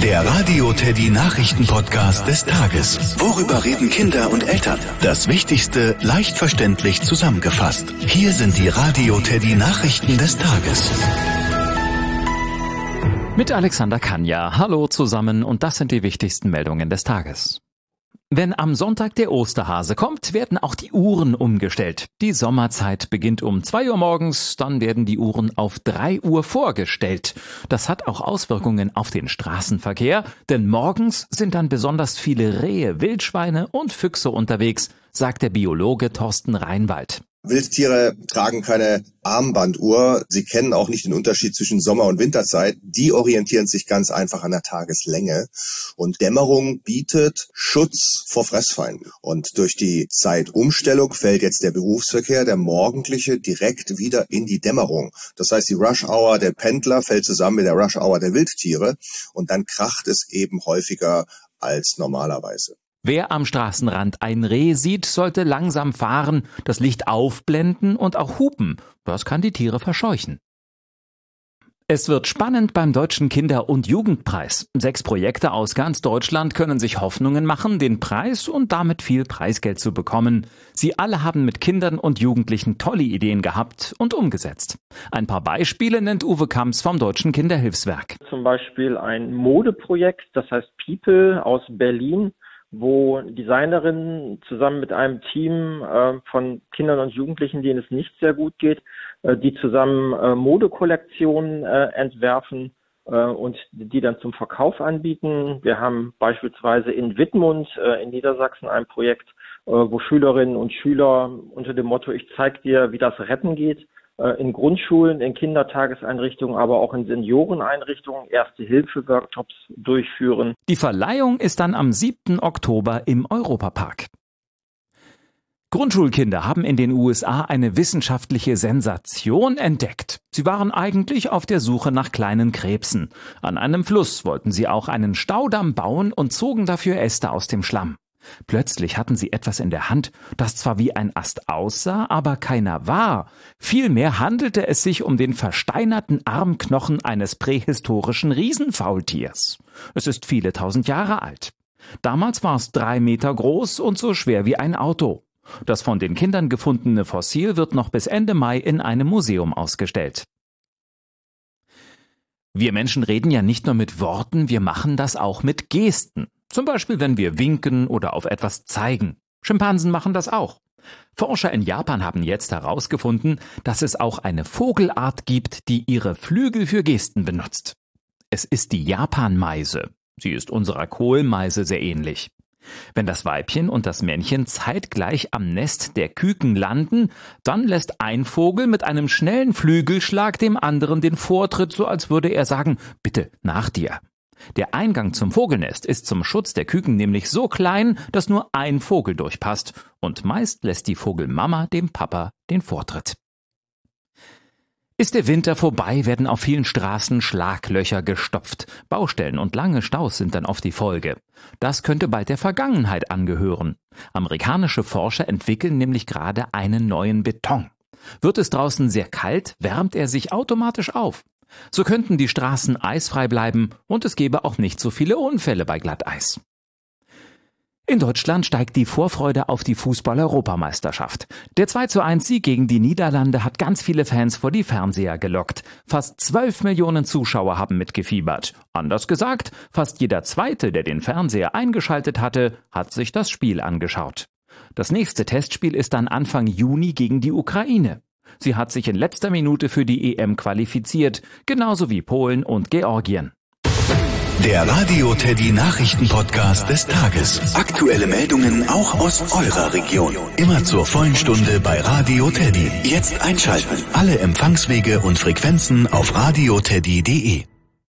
Der Radio Teddy Nachrichten-Podcast des Tages. Worüber reden Kinder und Eltern? Das Wichtigste leicht verständlich zusammengefasst. Hier sind die Radio Teddy Nachrichten des Tages. Mit Alexander Kanja. Hallo zusammen und das sind die wichtigsten Meldungen des Tages. Wenn am Sonntag der Osterhase kommt, werden auch die Uhren umgestellt. Die Sommerzeit beginnt um 2 Uhr morgens, dann werden die Uhren auf 3 Uhr vorgestellt. Das hat auch Auswirkungen auf den Straßenverkehr, denn morgens sind dann besonders viele Rehe, Wildschweine und Füchse unterwegs, sagt der Biologe Thorsten Reinwald. Wildtiere tragen keine Armbanduhr. Sie kennen auch nicht den Unterschied zwischen Sommer- und Winterzeit. Die orientieren sich ganz einfach an der Tageslänge. Und Dämmerung bietet Schutz vor Fressfeinden. Und durch die Zeitumstellung fällt jetzt der Berufsverkehr, der morgendliche, direkt wieder in die Dämmerung. Das heißt, die Rush-Hour der Pendler fällt zusammen mit der Rush-Hour der Wildtiere. Und dann kracht es eben häufiger als normalerweise. Wer am Straßenrand ein Reh sieht, sollte langsam fahren, das Licht aufblenden und auch hupen. Das kann die Tiere verscheuchen. Es wird spannend beim Deutschen Kinder- und Jugendpreis. 6 Projekte aus ganz Deutschland können sich Hoffnungen machen, den Preis und damit viel Preisgeld zu bekommen. Sie alle haben mit Kindern und Jugendlichen tolle Ideen gehabt und umgesetzt. Ein paar Beispiele nennt Uwe Kamps vom Deutschen Kinderhilfswerk. Zum Beispiel ein Modeprojekt, das heißt People aus Berlin, wo Designerinnen zusammen mit einem Team von Kindern und Jugendlichen, denen es nicht sehr gut geht, die zusammen Modekollektionen entwerfen und die dann zum Verkauf anbieten. Wir haben beispielsweise in Wittmund in Niedersachsen ein Projekt, wo Schülerinnen und Schüler unter dem Motto "Ich zeig dir, wie das Retten geht", in Grundschulen, in Kindertageseinrichtungen, aber auch in Senioreneinrichtungen Erste-Hilfe-Workshops durchführen. Die Verleihung ist dann am 7. Oktober im Europapark. Grundschulkinder haben in den USA eine wissenschaftliche Sensation entdeckt. Sie waren eigentlich auf der Suche nach kleinen Krebsen. An einem Fluss wollten sie auch einen Staudamm bauen und zogen dafür Äste aus dem Schlamm. Plötzlich hatten sie etwas in der Hand, das zwar wie ein Ast aussah, aber keiner war. Vielmehr handelte es sich um den versteinerten Armknochen eines prähistorischen Riesenfaultiers. Es ist viele tausend Jahre alt. Damals war es 3 Meter groß und so schwer wie ein Auto. Das von den Kindern gefundene Fossil wird noch bis Ende Mai in einem Museum ausgestellt. Wir Menschen reden ja nicht nur mit Worten, wir machen das auch mit Gesten. Zum Beispiel, wenn wir winken oder auf etwas zeigen. Schimpansen machen das auch. Forscher in Japan haben jetzt herausgefunden, dass es auch eine Vogelart gibt, die ihre Flügel für Gesten benutzt. Es ist die Japanmeise. Sie ist unserer Kohlmeise sehr ähnlich. Wenn das Weibchen und das Männchen zeitgleich am Nest der Küken landen, dann lässt ein Vogel mit einem schnellen Flügelschlag dem anderen den Vortritt, so als würde er sagen, bitte nach dir. Der Eingang zum Vogelnest ist zum Schutz der Küken nämlich so klein, dass nur ein Vogel durchpasst und meist lässt die Vogelmama dem Papa den Vortritt. Ist der Winter vorbei, werden auf vielen Straßen Schlaglöcher gestopft. Baustellen und lange Staus sind dann oft die Folge. Das könnte bald der Vergangenheit angehören. Amerikanische Forscher entwickeln nämlich gerade einen neuen Beton. Wird es draußen sehr kalt, wärmt er sich automatisch auf. So könnten die Straßen eisfrei bleiben und es gäbe auch nicht so viele Unfälle bei Glatteis. In Deutschland steigt die Vorfreude auf die Fußball-Europameisterschaft. Der 2:1-Sieg gegen die Niederlande hat ganz viele Fans vor die Fernseher gelockt. Fast 12 Millionen Zuschauer haben mitgefiebert. Anders gesagt, fast jeder Zweite, der den Fernseher eingeschaltet hatte, hat sich das Spiel angeschaut. Das nächste Testspiel ist dann Anfang Juni gegen die Ukraine. Sie hat sich in letzter Minute für die EM qualifiziert, genauso wie Polen und Georgien. Der Radio Teddy Nachrichten-Podcast des Tages. Aktuelle Meldungen auch aus eurer Region. Immer zur vollen Stunde bei Radio Teddy. Jetzt einschalten. Alle Empfangswege und Frequenzen auf radioteddy.de.